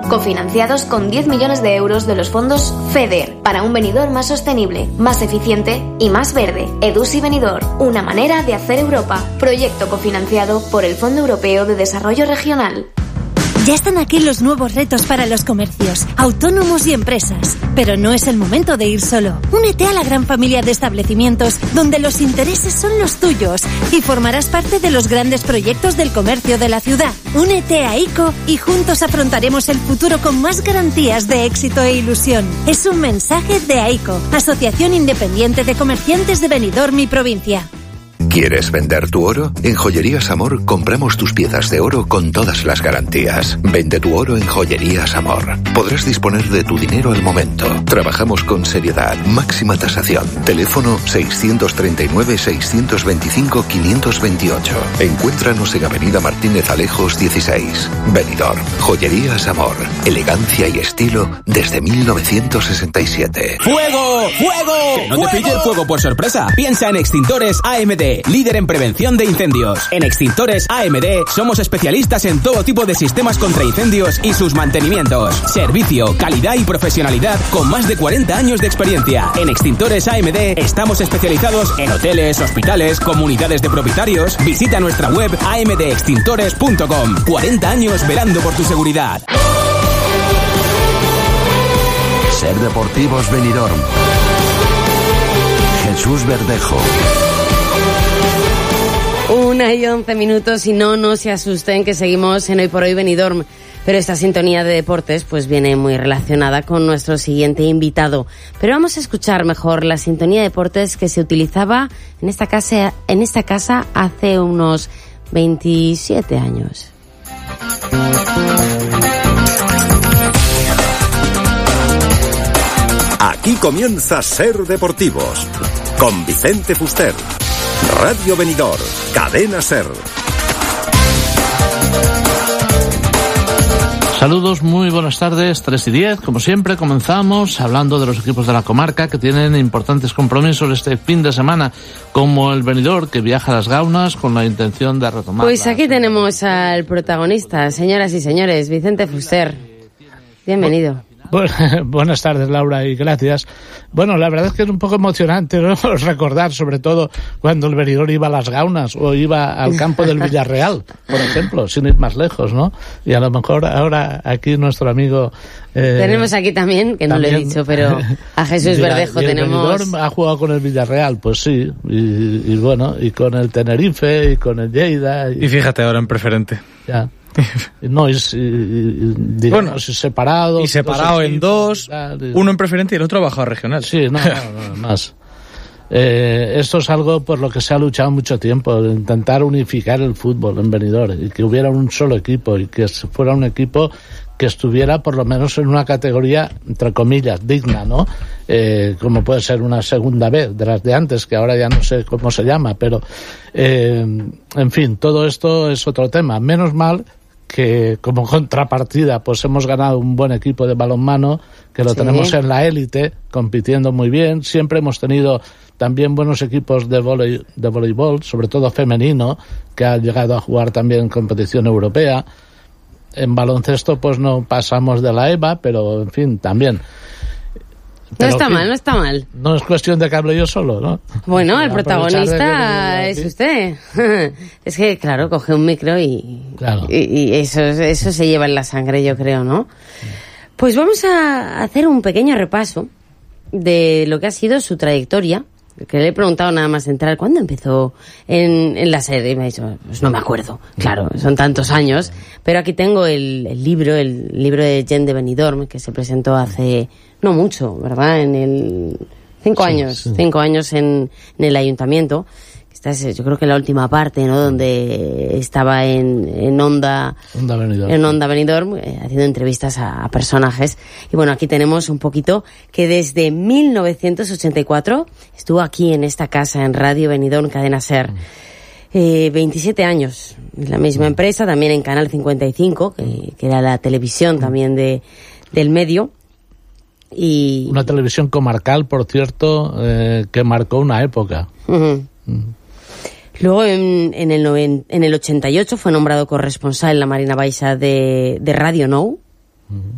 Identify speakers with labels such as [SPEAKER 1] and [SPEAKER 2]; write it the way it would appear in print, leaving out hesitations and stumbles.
[SPEAKER 1] cofinanciados con 10 millones de euros de los fondos FEDER, para un Benidorm más sostenible, más eficiente y más verde. EDUSI Benidorm, una manera de hacer Europa. Proyecto cofinanciado por el Fondo Europeo de Desarrollo Regional.
[SPEAKER 2] Ya están aquí los nuevos retos para los comercios, autónomos y empresas. Pero no es el momento de ir solo. Únete a la gran familia de establecimientos donde los intereses son los tuyos y formarás parte de los grandes proyectos del comercio de la ciudad. Únete a ICO y juntos afrontaremos el futuro con más garantías de éxito e ilusión. Es un mensaje de AICO, Asociación Independiente de Comerciantes de Benidorm y Provincia.
[SPEAKER 3] ¿Quieres vender tu oro? En Joyerías Amor compramos tus piezas de oro con todas las garantías. Vende tu oro en Joyerías Amor. Podrás disponer de tu dinero al momento. Trabajamos con seriedad, máxima tasación. Teléfono 639-625-528. Encuéntranos en Avenida Martínez Alejos 16. Benidorm. Joyerías Amor. Elegancia y estilo desde 1967.
[SPEAKER 4] ¡Fuego! ¡Fuego! Que no te pille el fuego por sorpresa. Piensa en Extintores AMD, líder en prevención de incendios. En Extintores AMD somos especialistas en todo tipo de sistemas contra incendios y sus mantenimientos. Servicio, calidad y profesionalidad con más de 40 años de experiencia. En Extintores AMD estamos especializados en hoteles, hospitales, comunidades de propietarios. Visita nuestra web amdextintores.com. 40 años velando por tu seguridad.
[SPEAKER 5] Ser Deportivos Benidorm. Jesús Verdejo.
[SPEAKER 6] 1:11 y no se asusten que seguimos en Hoy por Hoy Benidorm, pero esta sintonía de deportes pues viene muy relacionada con nuestro siguiente invitado. Pero vamos a escuchar mejor la sintonía de deportes que se utilizaba en esta casa hace unos 27 años.
[SPEAKER 7] Aquí comienza Ser Deportivos con Vicente Fuster. Radio Benidorm, Cadena Ser.
[SPEAKER 8] Saludos, muy buenas tardes, 3:10, como siempre comenzamos hablando de los equipos de la comarca que tienen importantes compromisos este fin de semana, como el Benidorm, que viaja a las Gaunas con la intención de retomar.
[SPEAKER 6] Pues aquí tenemos al protagonista, señoras y señores, Vicente Fuster. Bienvenido.
[SPEAKER 8] Buenas tardes, Laura, y gracias. Bueno, la verdad es que es un poco emocionante, ¿no? Recordar, sobre todo, cuando el Benidorm iba a las Gaunas o iba al campo del Villarreal, por ejemplo, sin ir más lejos, ¿no? Y a lo mejor ahora aquí nuestro amigo...
[SPEAKER 6] tenemos aquí también, que no lo he dicho, pero a Jesús Verdejo tenemos...
[SPEAKER 8] El Benidorm ha jugado con el Villarreal, pues sí, y bueno, y con el Tenerife, y con el Lleida...
[SPEAKER 9] Y fíjate ahora en preferente.
[SPEAKER 8] Ya. No, digamos, separado.
[SPEAKER 9] Y separado en dos, uno en preferente y el otro bajado a regional.
[SPEAKER 8] Sí, no, más. Esto es algo por lo que se ha luchado mucho tiempo, de intentar unificar el fútbol en Benidorm y que hubiera un solo equipo y que fuera un equipo que estuviera por lo menos en una categoría, entre comillas, digna, ¿no? Como puede ser una segunda B de las de antes, que ahora ya no sé cómo se llama, pero en fin, todo esto es otro tema. Menos mal que como contrapartida pues hemos ganado un buen equipo de balonmano, que lo tenemos en la élite, compitiendo muy bien. Siempre hemos tenido también buenos equipos de voleibol, sobre todo femenino, que ha llegado a jugar también en competición europea. En baloncesto pues no pasamos de la EVA, pero en fin, también.
[SPEAKER 6] No está mal.
[SPEAKER 8] No es cuestión de que hable yo solo, ¿no?
[SPEAKER 6] Bueno, el protagonista es usted. Es que, claro, coge un micro y eso se lleva en la sangre, yo creo, ¿no? Pues vamos a hacer un pequeño repaso de lo que ha sido su trayectoria, que le he preguntado nada más entrar, ¿cuándo empezó en la serie? Y me ha dicho, pues no me acuerdo. Claro, son tantos años. Pero aquí tengo el libro de Gent de Benidorm, que se presentó hace no mucho, ¿verdad? 5 años en el ayuntamiento. Esta es, yo creo que la última parte, ¿no? Donde estaba en Onda Benidorm. En Onda Benidorm, haciendo entrevistas a personajes. Y bueno, aquí tenemos un poquito que desde 1984 estuvo aquí en esta casa, en Radio Benidorm, Cadena Ser. 27 años en la misma empresa, también en Canal 55, que era la televisión también del medio. Y
[SPEAKER 8] una televisión comarcal, por cierto, que marcó una época.
[SPEAKER 6] Luego, en el 88 fue nombrado corresponsal en la Marina Baixa de Radio Nou.